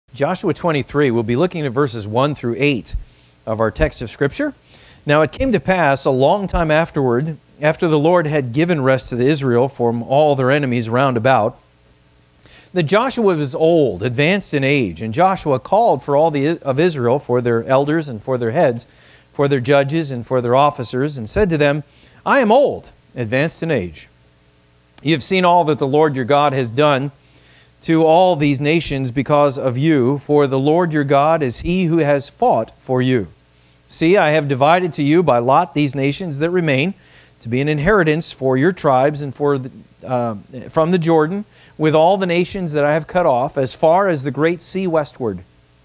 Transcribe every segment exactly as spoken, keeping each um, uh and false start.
Joshua twenty-three, we'll be looking at verses one through eight of our text of Scripture. Now it came to pass a long time afterward, after the Lord had given rest to Israel from all their enemies round about, that Joshua was old, advanced in age, and Joshua called for all the of Israel, for their elders and for their heads, for their judges and for their officers, and said to them, I am old, advanced in age. You have seen all that the Lord your God has done to all these nations because of you, for the Lord your God is He who has fought for you. See, I have divided to you by lot these nations that remain, to be an inheritance for your tribes and for the, uh, from the Jordan, with all the nations that I have cut off, as far as the great sea westward.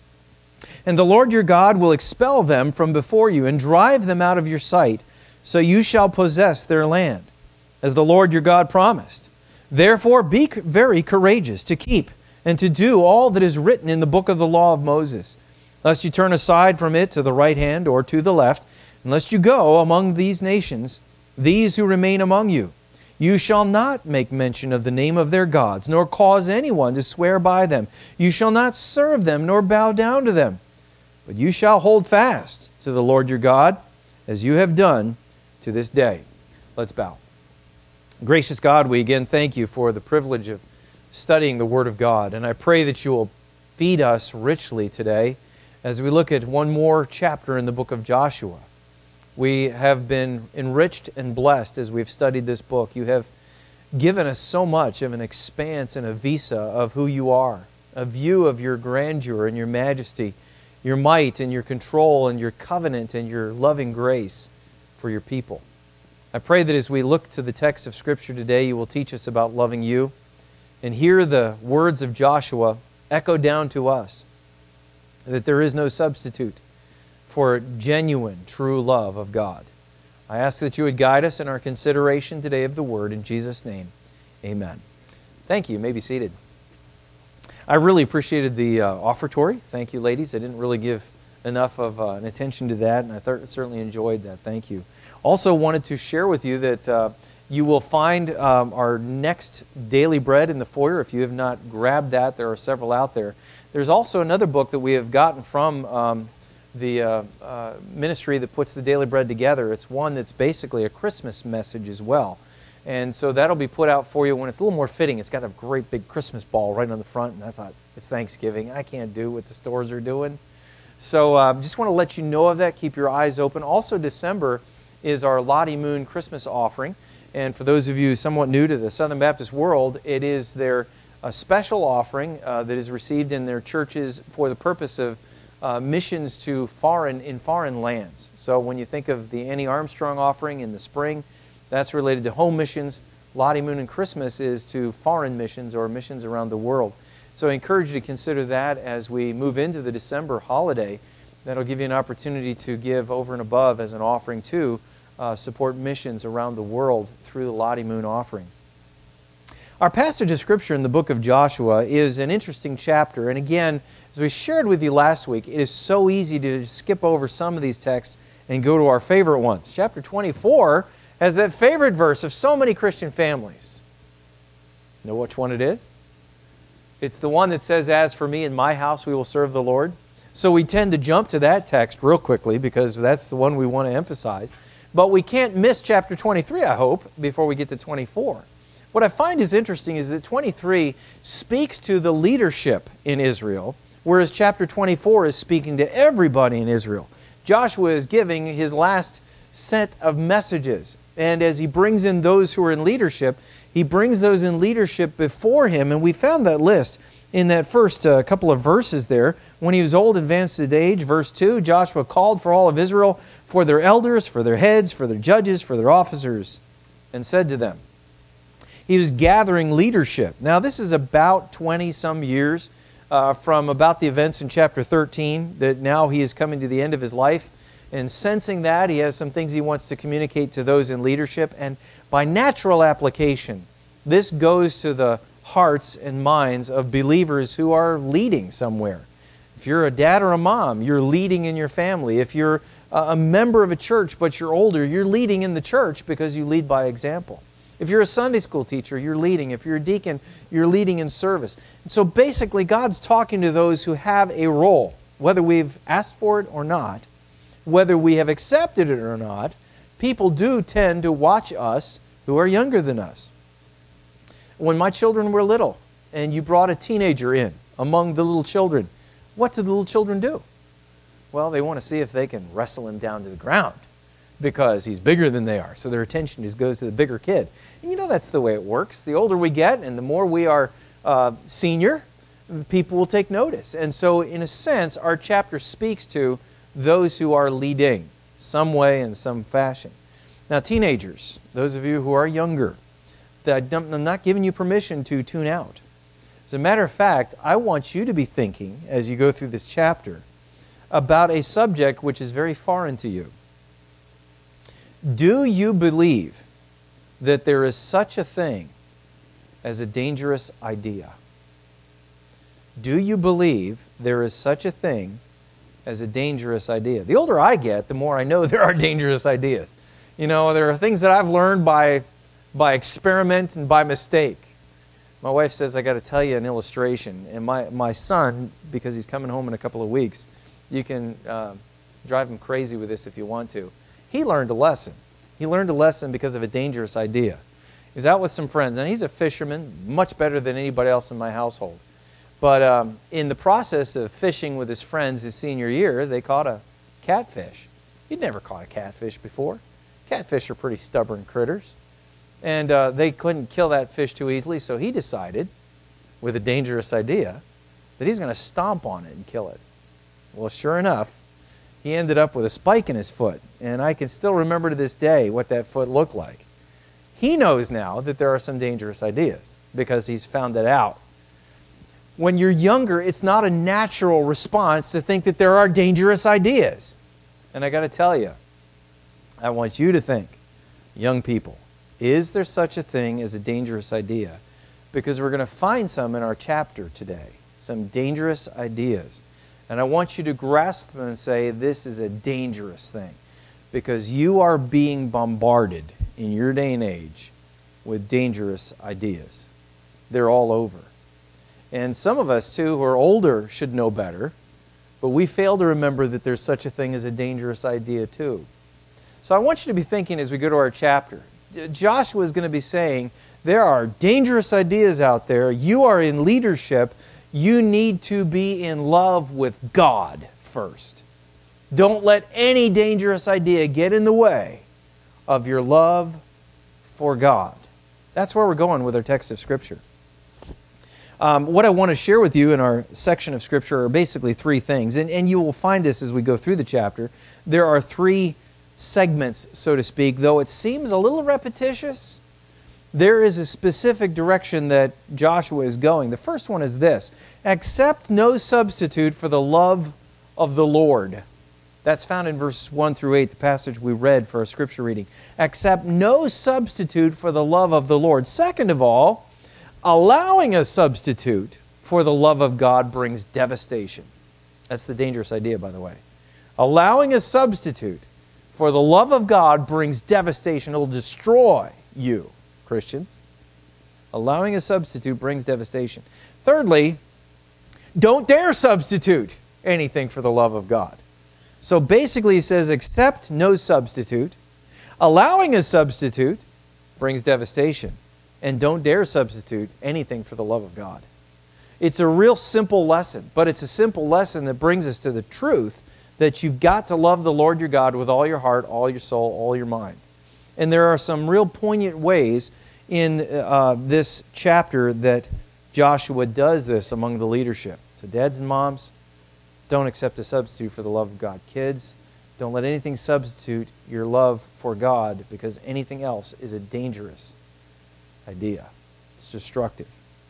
And the Lord your God will expel them from before you and drive them out of your sight, so you shall possess their land, as the Lord your God promised. Therefore be very courageous to keep and to do all that is written in the book of the law of Moses, lest you turn aside from it to the right hand or to the left, unless you go among these nations, these who remain among you. You shall not make mention of the name of their gods, nor cause anyone to swear by them. You shall not serve them, nor bow down to them. But you shall hold fast to the Lord your God, as you have done to this day. Let's bow. Gracious God, we again thank you for the privilege of studying the Word of God. And I pray that you will feed us richly today as we look at one more chapter in the book of Joshua. We have been enriched and blessed as we've studied this book. You have given us so much of an expanse and a visa of who you are, a view of your grandeur and your majesty, your might and your control and your covenant and your loving grace for your people. I pray that as we look to the text of Scripture today, you will teach us about loving you and hear the words of Joshua echo down to us, that there is no substitute for genuine, true love of God. I ask that you would guide us in our consideration today of the Word. In Jesus' name, amen. Thank you. You may be seated. I really appreciated the uh, offertory. Thank you, ladies. I didn't really give enough of uh, an attention to that, and I th- certainly enjoyed that. Thank you. Also wanted to share with you that uh, you will find um, our next Daily Bread in the foyer. If you have not grabbed that, there are several out there. There's also another book that we have gotten from um, the uh, uh, ministry that puts the Daily Bread together. It's one that's basically a Christmas message as well. And so that'll be put out for you when it's a little more fitting. It's got a great big Christmas ball right on the front, and I thought, it's Thanksgiving. I can't do what the stores are doing. So I uh, just want to let you know of that. Keep your eyes open. Also, December is our Lottie Moon Christmas offering. And for those of you somewhat new to the Southern Baptist world, it is their uh, special offering uh, that is received in their churches for the purpose of uh, missions to foreign in foreign lands. So when you think of the Annie Armstrong offering in the spring, that's related to home missions. Lottie Moon and Christmas is to foreign missions or missions around the world. So I encourage you to consider that as we move into the December holiday. That'll give you an opportunity to give over and above as an offering to Uh, support missions around the world through the Lottie Moon offering. Our passage of Scripture in the book of Joshua is an interesting chapter. And again, as we shared with you last week, it is so easy to skip over some of these texts and go to our favorite ones. Chapter twenty-four has that favorite verse of so many Christian families. Know which one it is? It's the one that says, as for me and my house, we will serve the Lord. So we tend to jump to that text real quickly because that's the one we want to emphasize. But we can't miss chapter twenty-three, I hope, before we get to twenty-four. What I find is interesting is that twenty-three speaks to the leadership in Israel, whereas chapter twenty-four is speaking to everybody in Israel. Joshua is giving his last set of messages. And as he brings in those who are in leadership, he brings those in leadership before him. And we found that list in that first uh, couple of verses there. When he was old, advanced in age, verse two, Joshua called for all of Israel, for their elders, for their heads, for their judges, for their officers, and said to them. He was gathering leadership. Now this is about twenty-some years uh, from about the events in chapter thirteen, that now he is coming to the end of his life. And sensing that, he has some things he wants to communicate to those in leadership. And by natural application, this goes to the hearts and minds of believers who are leading somewhere. If you're a dad or a mom, you're leading in your family. If you're a member of a church but you're older, you're leading in the church because you lead by example. If you're a Sunday school teacher, you're leading. If you're a deacon, you're leading in service. And so basically, God's talking to those who have a role, whether we've asked for it or not, whether we have accepted it or not. People do tend to watch us who are younger than us. When my children were little, and you brought a teenager in among the little children, what do the little children do? Well, they want to see if they can wrestle him down to the ground because he's bigger than they are. So their attention just goes to the bigger kid. And you know that's the way it works. The older we get and the more we are uh, senior, people will take notice. And so in a sense, our chapter speaks to those who are leading some way in some fashion. Now, teenagers, those of you who are younger, I'm not giving you permission to tune out. As a matter of fact, I want you to be thinking, as you go through this chapter, about a subject which is very foreign to you. Do you believe that there is such a thing as a dangerous idea? Do you believe there is such a thing as a dangerous idea? The older I get, the more I know there are dangerous ideas. You know, there are things that I've learned by, by experiment and by mistake. My wife says, I got to tell you an illustration. And my, my son, because he's coming home in a couple of weeks, you can uh, drive him crazy with this if you want to. He learned a lesson. He learned a lesson because of a dangerous idea. He was out with some friends, and he's a fisherman, much better than anybody else in my household. But um, in the process of fishing with his friends his senior year, they caught a catfish. He'd never caught a catfish before. Catfish are pretty stubborn critters. And uh, they couldn't kill that fish too easily, so he decided, with a dangerous idea, that he's going to stomp on it and kill it. Well, sure enough, he ended up with a spike in his foot. And I can still remember to this day what that foot looked like. He knows now that there are some dangerous ideas because he's found it out. When you're younger, it's not a natural response to think that there are dangerous ideas. And I got to tell you, I want you to think, young people, is there such a thing as a dangerous idea? Because we're going to find some in our chapter today, some dangerous ideas. And I want you to grasp them and say, this is a dangerous thing. Because you are being bombarded in your day and age with dangerous ideas. They're all over. And some of us, too, who are older should know better, but we fail to remember that there's such a thing as a dangerous idea, too. So I want you to be thinking as we go to our chapter. Joshua is going to be saying, there are dangerous ideas out there. You are in leadership. You need to be in love with God first. Don't let any dangerous idea get in the way of your love for God. That's where we're going with our text of Scripture. Um, what I want to share with you in our section of Scripture are basically three things. And, and you will find this as we go through the chapter. There are three segments, so to speak. Though it seems a little repetitious, there is a specific direction that Joshua is going. The first one is this: accept no substitute for the love of the Lord. That's found in verses one through eight, the passage we read for our Scripture reading. Accept no substitute for the love of the Lord. Second of all, allowing a substitute for the love of God brings devastation. That's the dangerous idea, by the way. Allowing a substitute for the love of God brings devastation. It will destroy you, Christians. Allowing a substitute brings devastation. Thirdly, don't dare substitute anything for the love of God. So basically he says, accept no substitute. Allowing a substitute brings devastation. And don't dare substitute anything for the love of God. It's a real simple lesson, but it's a simple lesson that brings us to the truth that you've got to love the Lord your God with all your heart, all your soul, all your mind. And there are some real poignant ways in uh, this chapter that Joshua does this among the leadership. So dads and moms, don't accept a substitute for the love of God. Kids, don't let anything substitute your love for God, because anything else is a dangerous idea. It's destructive.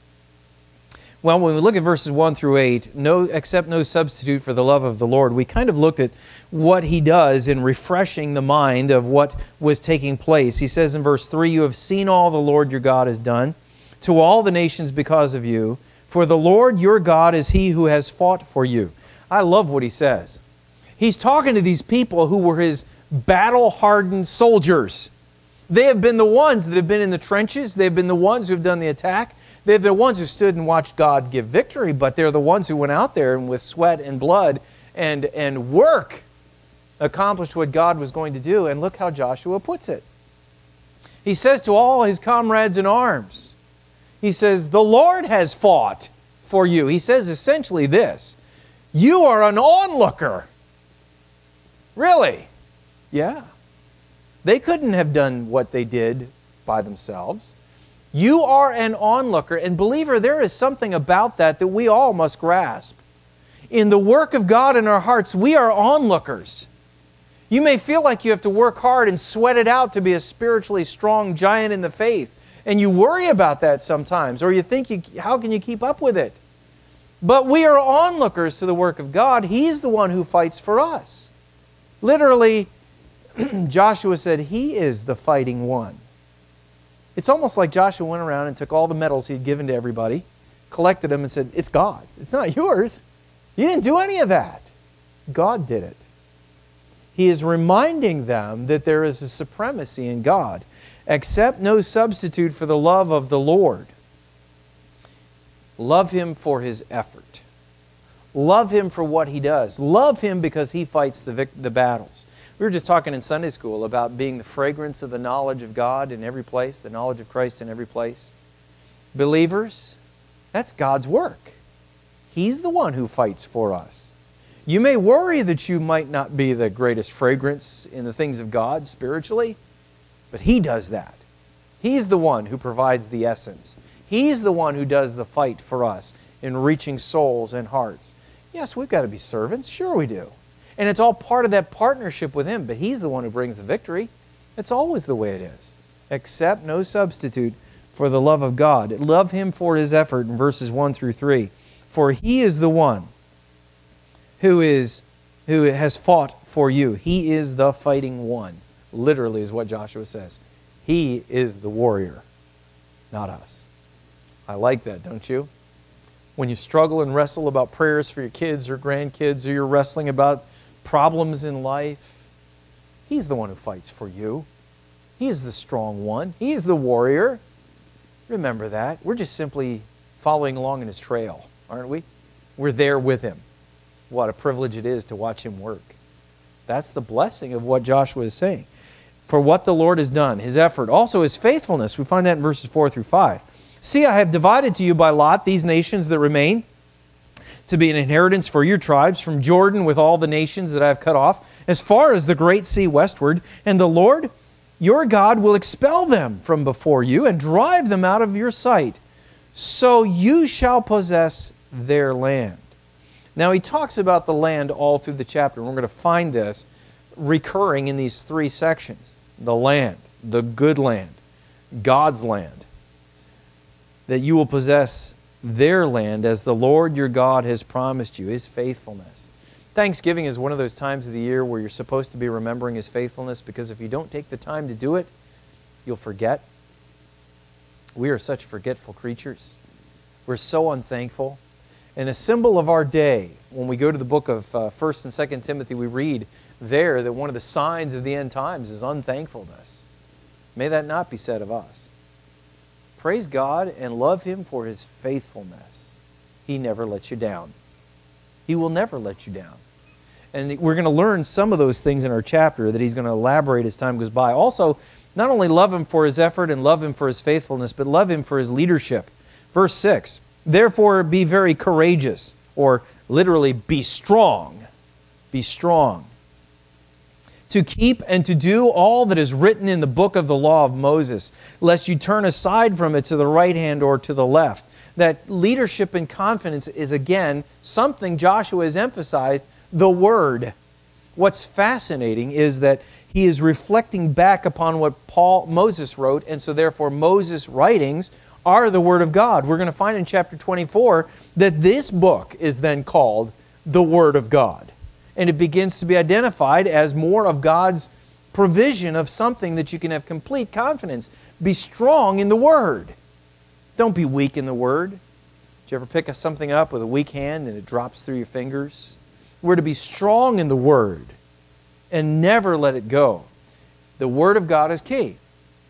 Well, when we look at verses one through eight, no, accept no substitute for the love of the Lord, we kind of looked at what he does in refreshing the mind of what was taking place. He says in verse three, you have seen all the Lord your God has done to all the nations because of you. For the Lord your God is he who has fought for you. I love what he says. He's talking to these people who were his battle-hardened soldiers. They have been the ones that have been in the trenches. They've been the ones who have done the attack. They're the ones who stood and watched God give victory, but they're the ones who went out there and with sweat and blood and, and work accomplished what God was going to do. And look how Joshua puts it. He says to all his comrades in arms, he says, the Lord has fought for you. He says essentially this, you are an onlooker. Really? Yeah. They couldn't have done what they did by themselves. You are an onlooker. And believer, there is something about that that we all must grasp. In the work of God in our hearts, we are onlookers. You may feel like you have to work hard and sweat it out to be a spiritually strong giant in the faith. And you worry about that sometimes. Or you think, you, how can you keep up with it? But we are onlookers to the work of God. He's the one who fights for us. Literally, Joshua said, He is the fighting one. It's almost like Joshua went around and took all the medals he had given to everybody, collected them and said, it's God's. It's not yours. You didn't do any of that. God did it. He is reminding them that there is a supremacy in God. Accept no substitute for the love of the Lord. Love Him for His effort. Love Him for what He does. Love Him because He fights the, vic- the battles. We were just talking in Sunday school about being the fragrance of the knowledge of God in every place, the knowledge of Christ in every place. Believers, that's God's work. He's the one who fights for us. You may worry that you might not be the greatest fragrance in the things of God spiritually, but He does that. He's the one who provides the essence. He's the one who does the fight for us in reaching souls and hearts. Yes, we've got to be servants. Sure we do. And it's all part of that partnership with Him, but He's the one who brings the victory. It's always the way it is. Accept no substitute for the love of God. Love Him for His effort in verses one through three. For He is the one who is who has fought for you. He is the fighting one. Literally is what Joshua says. He is the warrior, not us. I like that, don't you? When you struggle and wrestle about prayers for your kids or grandkids, or you're wrestling about problems in life, He's the one who fights for you. He's the strong one. He's the warrior. Remember that. We're just simply following along in His trail, aren't we? We're there with Him. What a privilege it is to watch Him work. That's the blessing of what Joshua is saying. For what the Lord has done, His effort, also His faithfulness. We find that in verses four through five. See, I have divided to you by lot these nations that remain, to be an inheritance for your tribes, from Jordan with all the nations that I have cut off, as far as the great sea westward. And the Lord, your God, will expel them from before you and drive them out of your sight. So you shall possess their land. Now he talks about the land all through the chapter. And we're going to find this recurring in these three sections. The land, the good land, God's land. That you will possess their land as the Lord your God has promised you, His faithfulness. Thanksgiving is one of those times of the year where you're supposed to be remembering His faithfulness, because if you don't take the time to do it, you'll forget. We are such forgetful creatures. We're so unthankful. And a symbol of our day, when we go to the book of uh, First and Second Timothy, we read there that one of the signs of the end times is unthankfulness. May that not be said of us. Praise God and love Him for His faithfulness. He never lets you down. He will never let you down. And we're going to learn some of those things in our chapter that he's going to elaborate as time goes by. Also, not only love Him for His effort and love Him for His faithfulness, but love Him for His leadership. Verse six, therefore be very courageous, or literally be strong. Be strong. To keep and to do all that is written in the book of the law of Moses, lest you turn aside from it to the right hand or to the left. That leadership and confidence is, again, something Joshua has emphasized, the Word. What's fascinating is that he is reflecting back upon what Paul Moses wrote, and so therefore Moses' writings are the Word of God. We're going to find in chapter twenty-four that this book is then called the Word of God. And it begins to be identified as more of God's provision of something that you can have complete confidence. Be strong in the Word. Don't be weak in the Word. Did you ever pick something up with a weak hand and it drops through your fingers? We're to be strong in the Word and never let it go. The Word of God is key.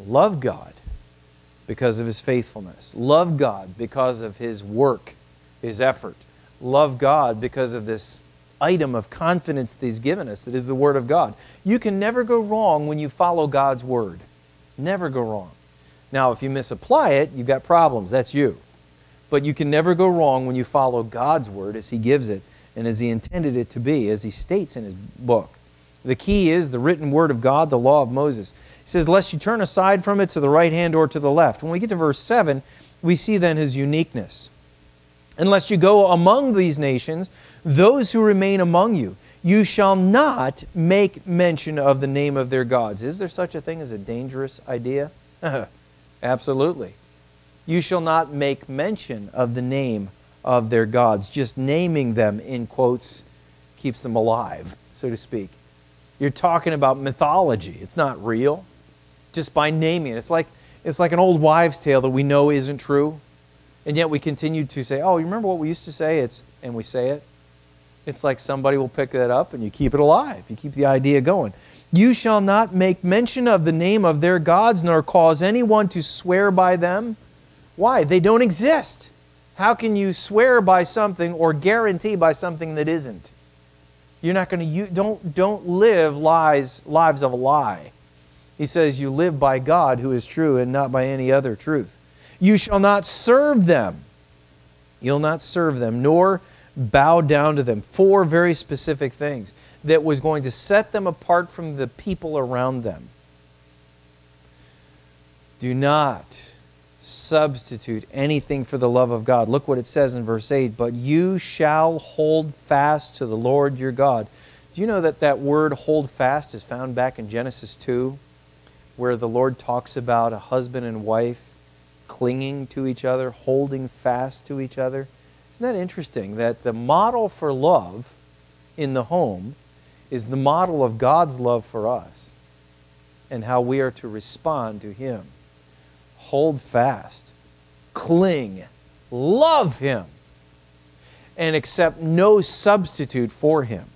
Love God because of His faithfulness. Love God because of His work, His effort. Love God because of this item of confidence that He's given us, that is the Word of God. You can never go wrong when you follow God's Word. Never go wrong. Now, if you misapply it, you've got problems. That's you. But you can never go wrong when you follow God's Word as He gives it and as He intended it to be, as He states in His book. The key is the written Word of God, the law of Moses. He says, lest you turn aside from it to the right hand or to the left. When we get to verse seven, we see then His uniqueness. Unless you go among these nations, those who remain among you, you shall not make mention of the name of their gods. Is there such a thing as a dangerous idea? Absolutely. You shall not make mention of the name of their gods. Just naming them, in quotes, keeps them alive, so to speak. You're talking about mythology. It's not real. Just by naming it. It's like, it's like an old wives' tale that we know isn't true. And yet we continue to say, oh, you remember what we used to say? It's, and we say it. It's like somebody will pick that up and you keep it alive. You keep the idea going. You shall not make mention of the name of their gods, nor cause anyone to swear by them. Why? They don't exist. How can you swear by something or guarantee by something that isn't? You're not going to, you don't, don't live lies, lives of a lie. He says you live by God who is true and not by any other truth. You shall not serve them. You'll not serve them, nor bow down to them. Four very specific things that was going to set them apart from the people around them. Do not substitute anything for the love of God. Look what it says in verse eight. But you shall hold fast to the Lord your God. Do you know that that word hold fast is found back in Genesis two, where the Lord talks about a husband and wife clinging to each other, holding fast to each other? Isn't that interesting that the model for love in the home is the model of God's love for us and how we are to respond to Him? Hold fast, cling, love Him, and accept no substitute for Him.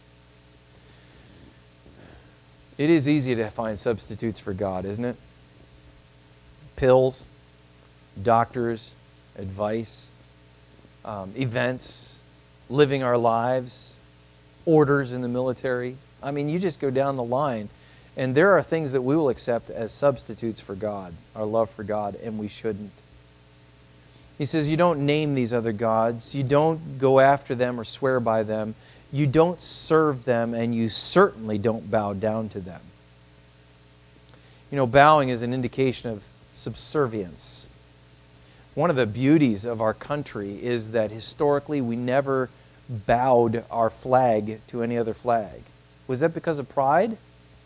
It is easy to find substitutes for God, isn't it? Pills, doctors, advice, um, events, living our lives, orders in the military. I mean, you just go down the line, and there are things that we will accept as substitutes for God, our love for God, and we shouldn't. He says you don't name these other gods, you don't go after them or swear by them, you don't serve them, and you certainly don't bow down to them. You know, bowing is an indication of subservience. One of the beauties of our country is that historically we never bowed our flag to any other flag. Was that because of pride?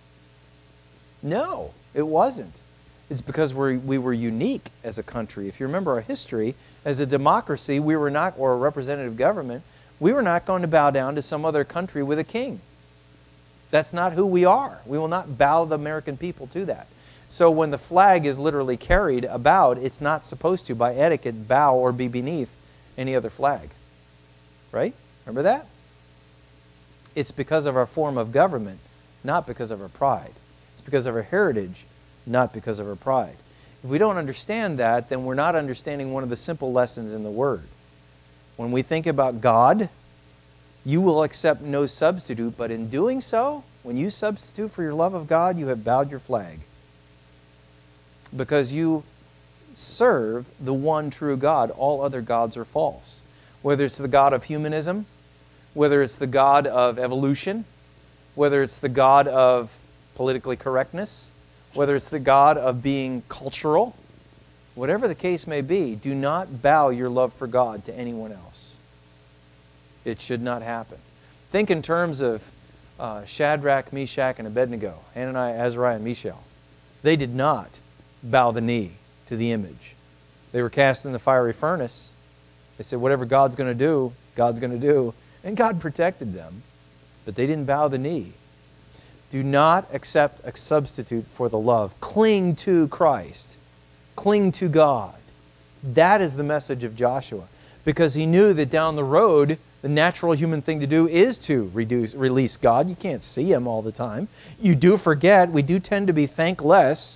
No, it wasn't. It's because we're, we were unique as a country. If you remember our history, as a democracy, we were not, or a representative government, we were not going to bow down to some other country with a king. That's not who we are. We will not bow the American people to that. So when the flag is literally carried about, it's not supposed to, by etiquette, bow or be beneath any other flag. Right? Remember that? It's because of our form of government, not because of our pride. It's because of our heritage, not because of our pride. If we don't understand that, then we're not understanding one of the simple lessons in the Word. When we think about God, you will accept no substitute, but in doing so, when you substitute for your love of God, you have bowed your flag. Because you serve the one true God. All other gods are false. Whether it's the God of humanism, whether it's the God of evolution, whether it's the God of politically correctness, whether it's the God of being cultural, whatever the case may be, do not bow your love for God to anyone else. It should not happen. Think in terms of uh, Shadrach, Meshach, and Abednego, Hananiah, Azariah, and Mishael. They did not bow the knee to the image. They were cast in the fiery furnace. They said, whatever God's going to do, God's going to do. And God protected them, but they didn't bow the knee. Do not accept a substitute for the love. Cling to Christ. Cling to God. That is the message of Joshua, because he knew that down the road, the natural human thing to do is to reduce, release God. You can't see Him all the time. You do forget. We do tend to be thankless.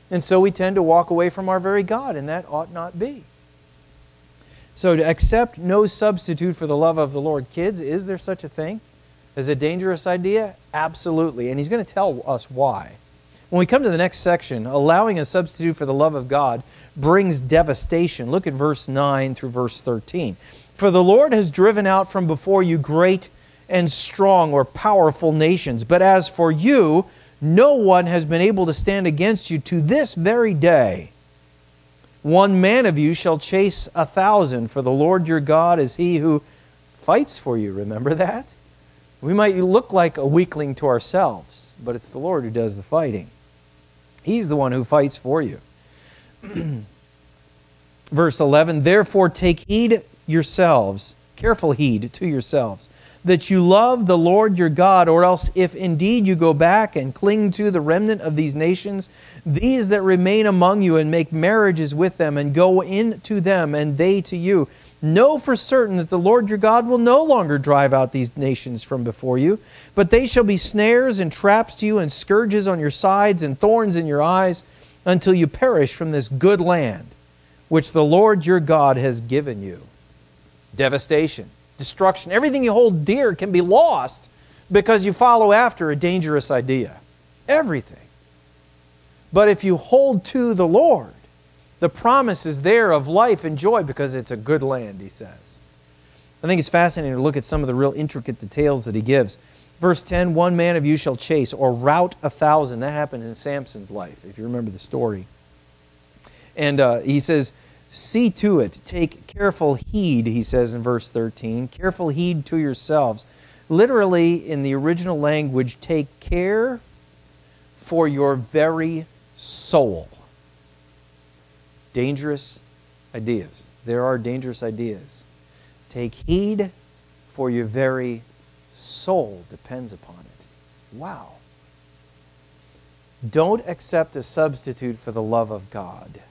And so we tend to walk away from our very God, and that ought not be. So to accept no substitute for the love of the Lord. Kids, is there such a thing as a dangerous idea? Absolutely. And he's going to tell us why. When we come to the next section, allowing a substitute for the love of God brings devastation. Look at verse nine through verse thirteen. For the Lord has driven out from before you great and strong or powerful nations. But as for you, no one has been able to stand against you to this very day. One man of you shall chase a thousand, for the Lord your God is He who fights for you. Remember that? We might look like a weakling to ourselves, but it's the Lord who does the fighting. He's the one who fights for you. Verse eleven, therefore take heed yourselves, careful heed to yourselves, that you love the Lord your God, or else if indeed you go back and cling to the remnant of these nations, these that remain among you, and make marriages with them, and go in to them, and they to you, know for certain that the Lord your God will no longer drive out these nations from before you, but they shall be snares and traps to you, and scourges on your sides, and thorns in your eyes, until you perish from this good land, which the Lord your God has given you. Devastation, destruction, everything you hold dear can be lost because you follow after a dangerous idea. Everything. But if you hold to the Lord, the promise is there of life and joy because it's a good land, he says. I think it's fascinating to look at some of the real intricate details that he gives. Verse ten, one man of you shall chase or rout a thousand. That happened in Samson's life, if you remember the story. And uh, he says, see to it, take careful heed, he says in verse thirteen, careful heed to yourselves. Literally, in the original language, take care for your very soul. Dangerous ideas. There are dangerous ideas. Take heed for your very soul depends upon it. Wow. Don't accept a substitute for the love of God.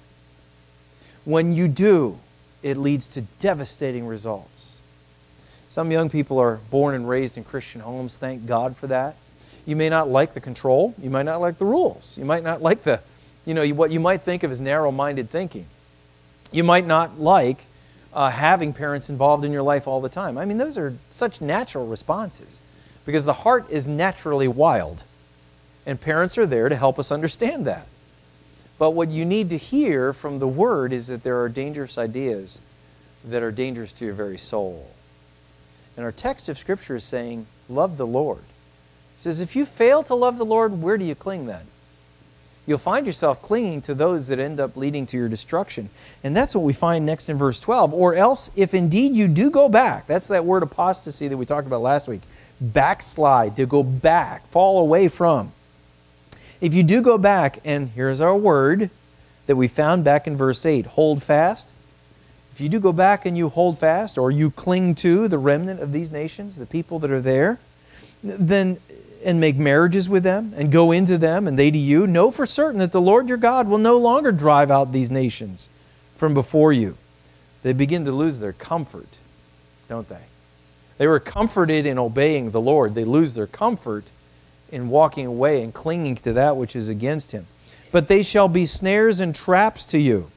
When you do, it leads to devastating results. Some young people are born and raised in Christian homes. Thank God for that. You may not like the control. You might not like the rules. You might not like the, you know, what you might think of as narrow-minded thinking. You might not like uh, having parents involved in your life all the time. I mean, those are such natural responses because the heart is naturally wild, and parents are there to help us understand that. But what you need to hear from the Word is that there are dangerous ideas that are dangerous to your very soul. And our text of Scripture is saying, love the Lord. It says, if you fail to love the Lord, where do you cling then? You'll find yourself clinging to those that end up leading to your destruction. And that's what we find next in verse twelve. Or else, if indeed you do go back, that's that word apostasy that we talked about last week. Backslide, to go back, fall away from. If you do go back, and here's our word that we found back in verse eight, hold fast. If you do go back and you hold fast, or you cling to the remnant of these nations, the people that are there, then and make marriages with them, and go into them, and they to you, know for certain that the Lord your God will no longer drive out these nations from before you. They begin to lose their comfort, don't they? They were comforted in obeying the Lord. They lose their comfort in walking away and clinging to that which is against Him. But they shall be snares and traps to you,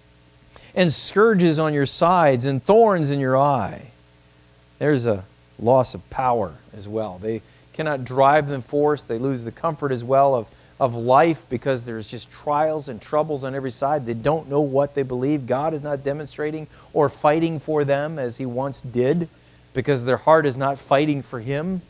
and scourges on your sides, and thorns in your eye. There's a loss of power as well. They cannot drive them forth. They lose the comfort as well of, of life because there's just trials and troubles on every side. They don't know what they believe. God is not demonstrating or fighting for them as He once did because their heart is not fighting for Him.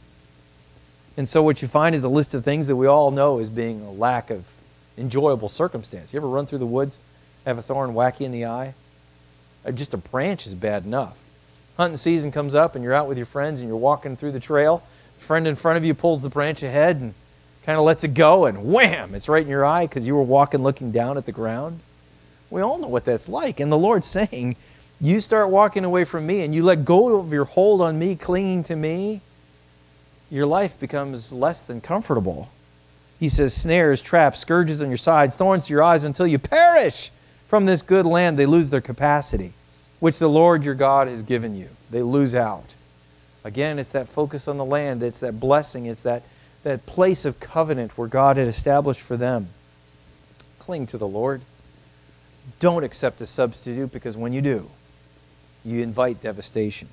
And so what you find is a list of things that we all know as being a lack of enjoyable circumstance. You ever run through the woods, have a thorn whack you in the eye? Or just a branch is bad enough. Hunting season comes up and you're out with your friends and you're walking through the trail. A friend in front of you pulls the branch ahead and kind of lets it go and wham, it's right in your eye because you were walking looking down at the ground. We all know what that's like. And the Lord's saying, you start walking away from me and you let go of your hold on me, clinging to me, your life becomes less than comfortable. He says, snares, traps, scourges on your sides, thorns to your eyes until you perish from this good land. They lose their capacity, which the Lord your God has given you. They lose out. Again, it's that focus on the land. It's that blessing. It's that, that place of covenant where God had established for them. cling to the Lord. Don't accept a substitute, because when you do, you invite devastation.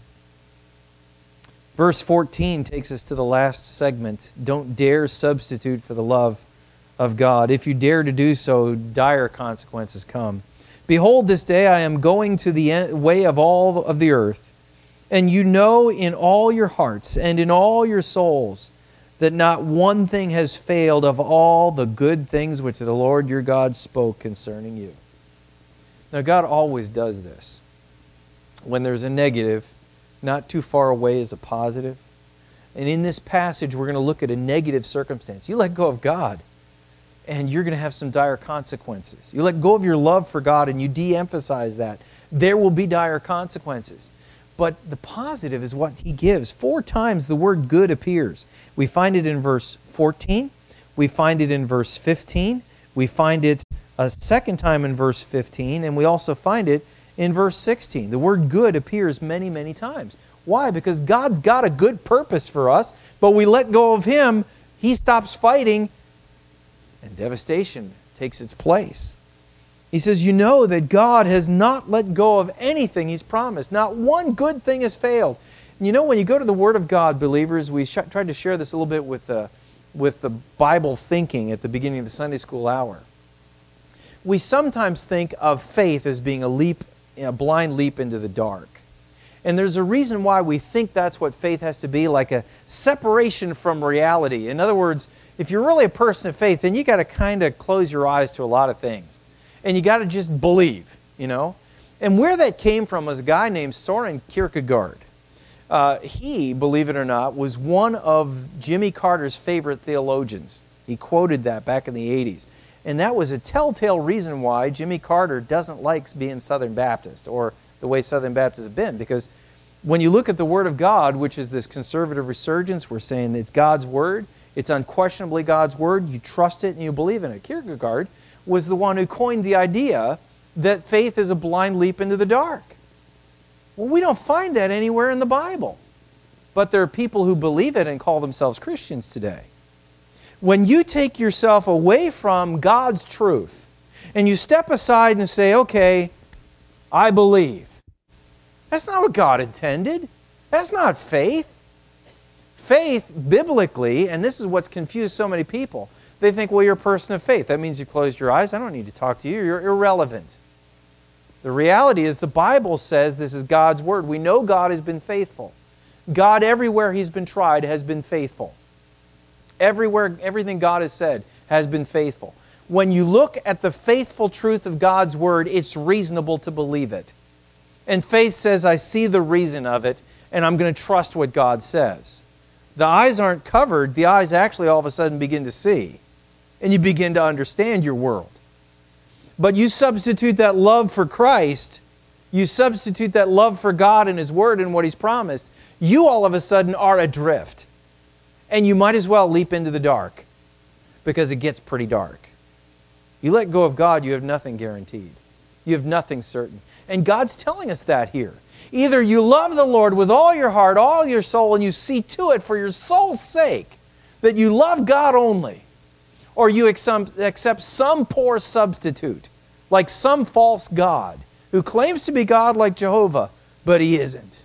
Verse fourteen takes us to the last segment. Don't dare substitute for the love of God. If you dare to do so, dire consequences come. Behold, this day I am going to the way of all of the earth, and you know in all your hearts and in all your souls that not one thing has failed of all the good things which the Lord your God spoke concerning you. Now, God always does this. When there's a negative, not too far away is a positive. And in this passage, we're going to look at a negative circumstance. You let go of God, and you're going to have some dire consequences. You let go of your love for God, and you de-emphasize that. There will be dire consequences. But the positive is what He gives. Four times the word good appears. We find it in verse fourteen. We find it in verse fifteen. We find it a second time in verse fifteen. And we also find it in verse sixteen. The word good appears many, many times. Why? Because God's got a good purpose for us, but we let go of Him, He stops fighting, and devastation takes its place. He says, you know that God has not let go of anything He's promised. Not one good thing has failed. And you know, when you go to the Word of God, believers, we sh- tried to share this a little bit with the, with the Bible thinking at the beginning of the Sunday school hour. We sometimes think of faith as being a leap, a blind leap into the dark. And there's a reason why we think that's what faith has to be, like a separation from reality. In other words, if you're really a person of faith, then you got to kind of close your eyes to a lot of things. And you got to just believe, you know. And where that came from was a guy named Soren Kierkegaard. Uh, he, believe it or not, was one of Jimmy Carter's favorite theologians. He quoted that back in the eighties. And that was a telltale reason why Jimmy Carter doesn't like being Southern Baptist, or the way Southern Baptists have been. Because when you look at the Word of God, which is this conservative resurgence, we're saying it's God's Word. It's unquestionably God's Word. You trust it and you believe in it. Kierkegaard was the one who coined the idea that faith is a blind leap into the dark. Well, we don't find that anywhere in the Bible. But there are people who believe it and call themselves Christians today. When you take yourself away from God's truth and you step aside and say, okay, I believe. That's not what God intended. That's not faith. Faith, biblically, and this is what's confused so many people, they think, well, you're a person of faith. That means you closed your eyes. I don't need to talk to you. You're irrelevant. The reality is the Bible says this is God's Word. We know God has been faithful. God, everywhere He's been tried, has been faithful. Everywhere, everything God has said has been faithful. When you look at the faithful truth of God's Word, it's reasonable to believe it. And faith says, I see the reason of it, and I'm going to trust what God says. The eyes aren't covered. The eyes actually all of a sudden begin to see. And you begin to understand your world. But you substitute that love for Christ, you substitute that love for God and His Word and what He's promised, you all of a sudden are adrift. And you might as well leap into the dark, because it gets pretty dark. You let go of God, you have nothing guaranteed. You have nothing certain. And God's telling us that here. Either you love the Lord with all your heart, all your soul, and you see to it for your soul's sake that you love God only, or you accept some poor substitute, like some false god who claims to be God like Jehovah, but He isn't.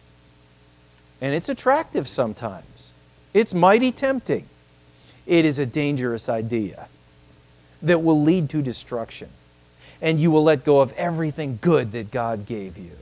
And it's attractive sometimes. It's mighty tempting. It is a dangerous idea that will lead to destruction. And you will let go of everything good that God gave you.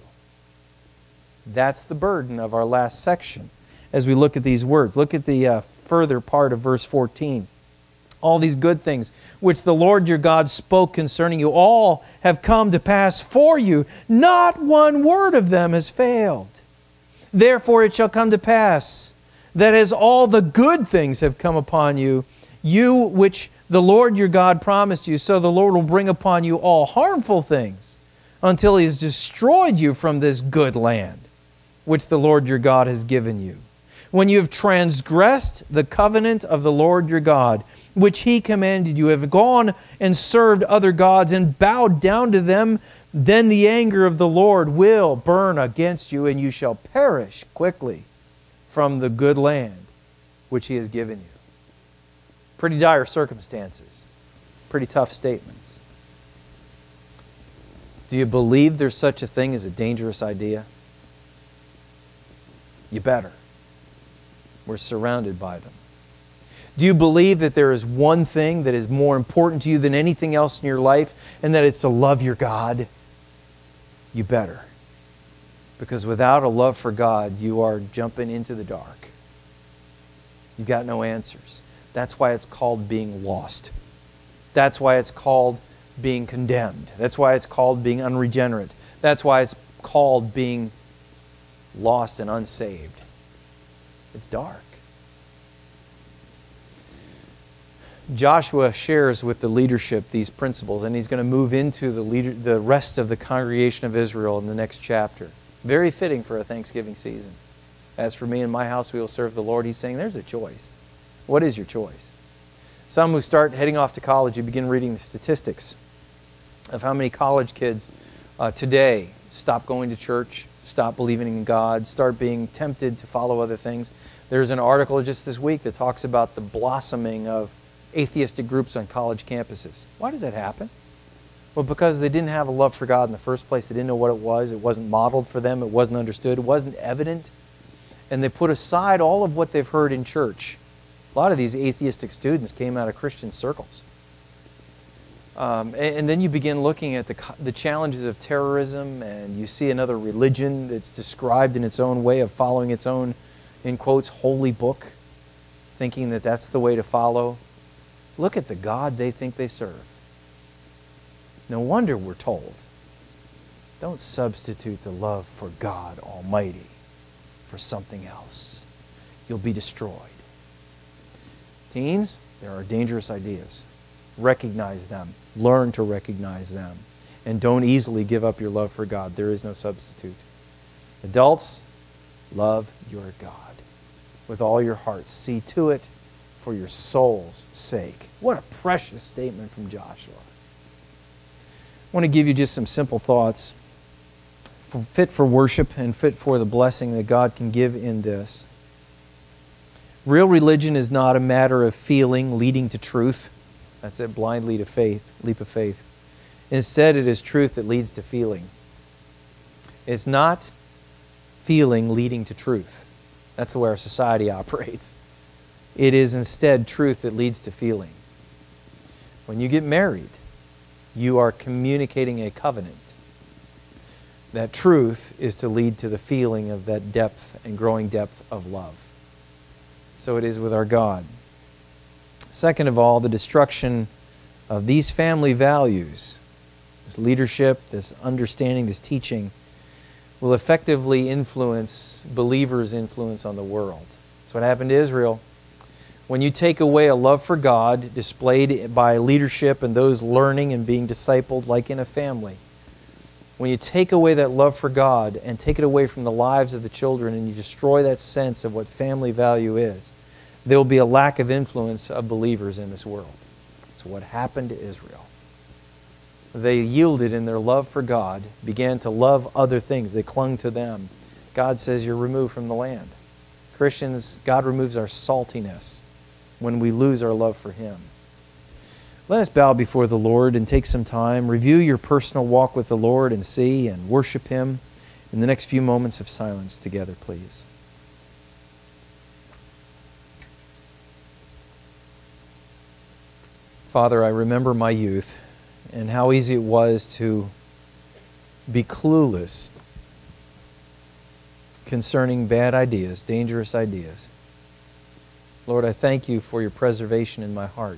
That's the burden of our last section as we look at these words. Look at the uh, further part of verse fourteen. All these good things which the Lord your God spoke concerning you, all have come to pass for you. Not one word of them has failed. Therefore it shall come to pass that as all the good things have come upon you, you which the Lord your God promised you, so the Lord will bring upon you all harmful things until He has destroyed you from this good land which the Lord your God has given you. When you have transgressed the covenant of the Lord your God, which He commanded you, have gone and served other gods and bowed down to them, then the anger of the Lord will burn against you, and you shall perish quickly from the good land which He has given you. Pretty dire circumstances. Pretty tough statements. Do you believe there's such a thing as a dangerous idea? You better. We're surrounded by them. Do you believe that there is one thing that is more important to you than anything else in your life, and that it's to love your God? You better. Because without a love for God, you are jumping into the dark. You've got no answers. That's why it's called being lost. That's why it's called being condemned. That's why it's called being unregenerate. That's why it's called being lost and unsaved. It's dark. Joshua shares with the leadership these principles, and he's going to move into the leader, the rest of the congregation of Israel in the next chapter. Very fitting for a Thanksgiving season. As for me and my house, we will serve the Lord. He's saying there's a choice. What is your choice? Some who start heading off to college, you begin reading the statistics of how many college kids uh, today stop going to church, stop believing in God, start being tempted to follow other things. There's an article just this week that talks about the blossoming of atheistic groups on college campuses. Why does that happen? Well, because they didn't have a love for God in the first place. They didn't know what it was. It wasn't modeled for them. It wasn't understood. It wasn't evident. And they put aside all of what they've heard in church. A lot of these atheistic students came out of Christian circles. Um, and, and then you begin looking at the, the challenges of terrorism, and you see another religion that's described in its own way of following its own, in quotes, holy book, thinking that that's the way to follow. Look at the God they think they serve. No wonder we're told, don't substitute the love for God Almighty for something else. You'll be destroyed. Teens, there are dangerous ideas. Recognize them. Learn to recognize them. And don't easily give up your love for God. There is no substitute. Adults, love your God with all your heart. See to it for your soul's sake. What a precious statement from Joshua. I want to give you just some simple thoughts fit for worship and fit for the blessing that God can give in this. Real religion is not a matter of feeling leading to truth. That's that blind leap of faith, leap of faith. Instead, it is truth that leads to feeling. It's not feeling leading to truth. That's the way our society operates. It is instead truth that leads to feeling. When you get married, you are communicating a covenant. That truth is to lead to the feeling of that depth and growing depth of love. So it is with our God. Second of all, the destruction of these family values, this leadership, this understanding, this teaching, will effectively influence believers' influence on the world. That's what happened to Israel. When you take away a love for God displayed by leadership and those learning and being discipled like in a family, when you take away that love for God and take it away from the lives of the children and you destroy that sense of what family value is, there will be a lack of influence of believers in this world. That's what happened to Israel. They yielded in their love for God, began to love other things. They clung to them. God says you're removed from the land. Christians, God removes our saltiness when we lose our love for Him. Let us bow before the Lord and take some time, review your personal walk with the Lord and see and worship Him in the next few moments of silence together, please. Father, I remember my youth and how easy it was to be clueless concerning bad ideas, dangerous ideas. Lord, I thank You for Your preservation in my heart.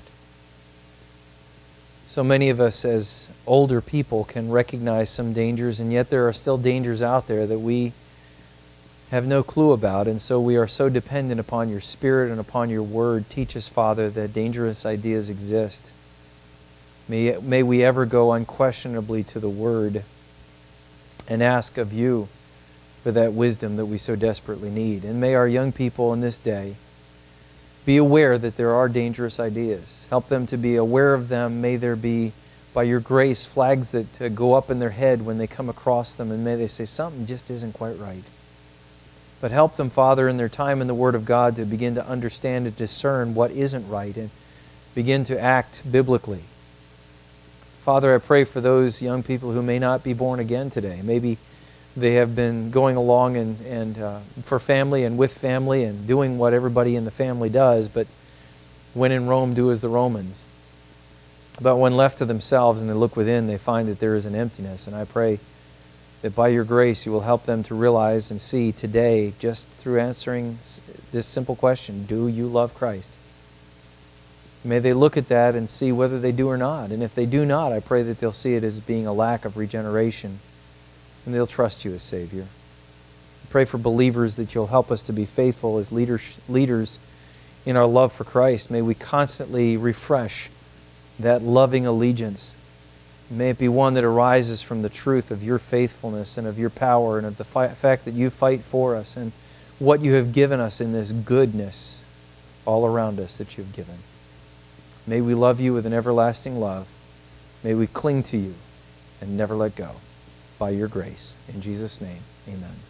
So many of us as older people can recognize some dangers, and yet there are still dangers out there that we have no clue about, and so we are so dependent upon Your Spirit and upon Your Word. Teach us, Father, that dangerous ideas exist. May, may we ever go unquestionably to the Word and ask of You for that wisdom that we so desperately need. And may our young people in this day be aware that there are dangerous ideas. Help them to be aware of them. May there be, by Your grace, flags that uh, go up in their head when they come across them, and may they say, something just isn't quite right. But help them, Father, in their time in the Word of God to begin to understand and discern what isn't right and begin to act biblically. Father, I pray for those young people who may not be born again today. Maybe they have been going along and, and uh, for family and with family and doing what everybody in the family does, but when in Rome, do as the Romans. But when left to themselves and they look within, they find that there is an emptiness. And I pray that by your grace you will help them to realize and see today, just through answering this simple question, do you love Christ? May they look at that and see whether they do or not. And if they do not, I pray that they'll see it as being a lack of regeneration and they'll trust you as Savior. I pray for believers that you'll help us to be faithful as leaders, leaders in our love for Christ. May we constantly refresh that loving allegiance. May it be one that arises from the truth of your faithfulness and of your power and of the fi- fact that you fight for us and what you have given us in this goodness all around us that you've given. May we love you with an everlasting love. May we cling to you and never let go by your grace. In Jesus' name, amen.